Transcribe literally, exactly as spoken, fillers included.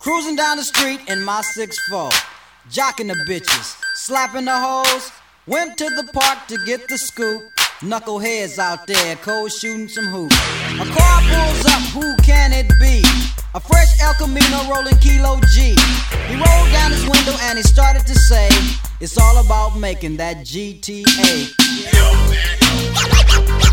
Cruising down the street in my six four, jocking the bitches, slapping the hoes. Went to the park to get the scoop. Knuckleheads out there, cold shooting some hoops. A car pulls up, who can it be? A fresh El Camino rolling Kilo G. He rolled down his window and he started to say, it's all about making that G T A. Yo, man.